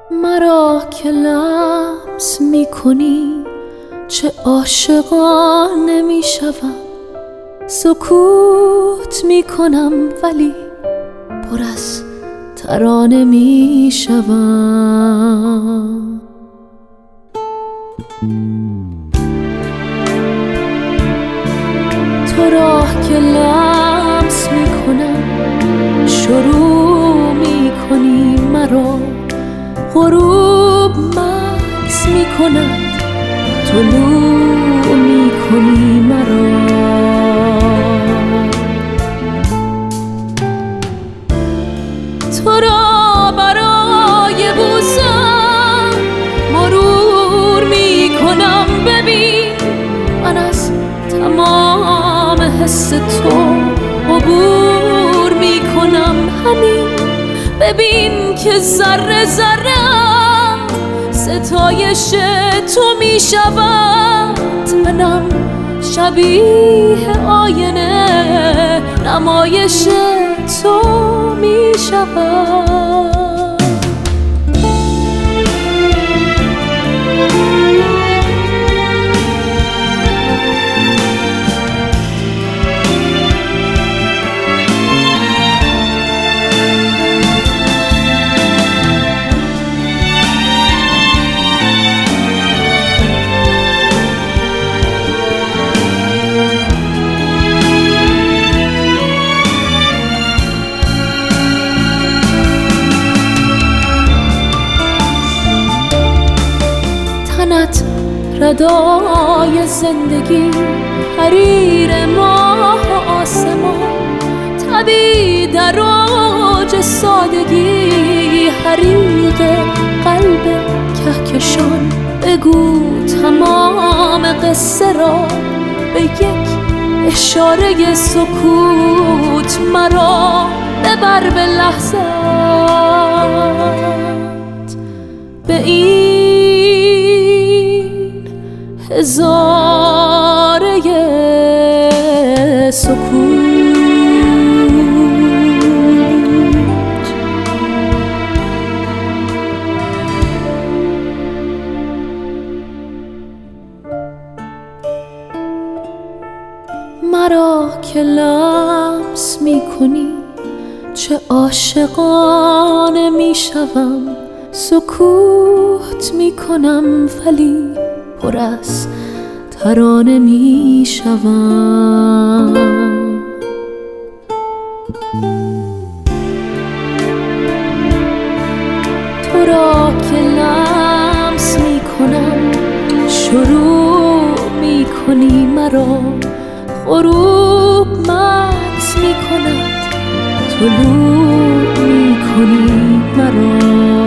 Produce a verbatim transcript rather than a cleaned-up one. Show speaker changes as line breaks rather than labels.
مرا که لمس می کنی چه عاشقانه می شوم، سکوت می کنم ولی پر از ترانه می شوم. تو را که لمس می کنم شروع می کنی مرا، غروب مکث می کند طلوع می کنی مرا. تو را برای بوسم مرور می کنم، ببین من از تمام حس تو عبور می کنم. همین ببین که ذره ذره ستایش تو می شود، منم شبیه آینه نمایش تو می شود. تنت ردای زندگی، حریر ماه و آسمان، تبی در اوج سادگی، حریق قلب کهکشان. بگو تمام قصه را به یک اشاره سکوت، مرا ببر به لحظت به این هزاره سکوت. مرا که لمس می کنی چه عاشقانه می شوم، سکوت می کنم ولی پر از ترانه می شوم. تو را که لمس می کنم شروع می کنی مرا، غروب مکث می کند طلوع می کنی مرا.